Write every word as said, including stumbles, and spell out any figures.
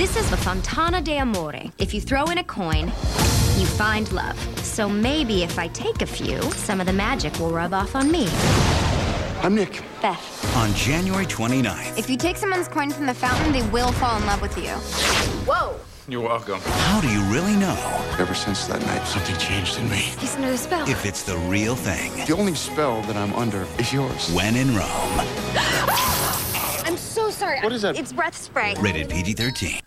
This is the Fontana de Amore. If you throw in a coin, you find love. So maybe if I take a few, some of the magic will rub off on me. I'm Nick. Beth. On January twenty-ninth. If you take someone's coin from the fountain, they will fall in love with you. Whoa. You're welcome. How do you really know Ever since that night, something changed in me. He's under the spell. if it's the real thing? The only spell that I'm under is yours. When in Rome. I'm so sorry. What is that? It's breath spray. Rated P G thirteen.